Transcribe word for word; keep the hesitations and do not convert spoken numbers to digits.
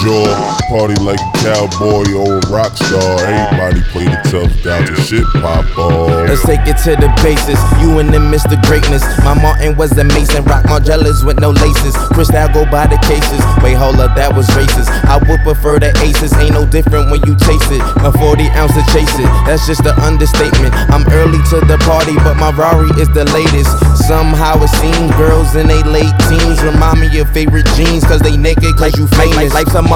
jaw. Party like a cowboy or a rock star. Everybody play the tough guy till shit pop off. Let's take it to the basis. You and them Mister Greatness. My Martin was a Mason. Rock Margielas with no laces. Cristal go by the cases. Wait, hold up, that was racist. I would prefer the aces. Ain't no different when you taste it. A forty ounce to chase it. That's just an understatement. I'm early to the party, but my Rari is the latest. Somehow it seems girls in they late teens remind me of favorite jeans, cause they naked, cause you famous. Life's a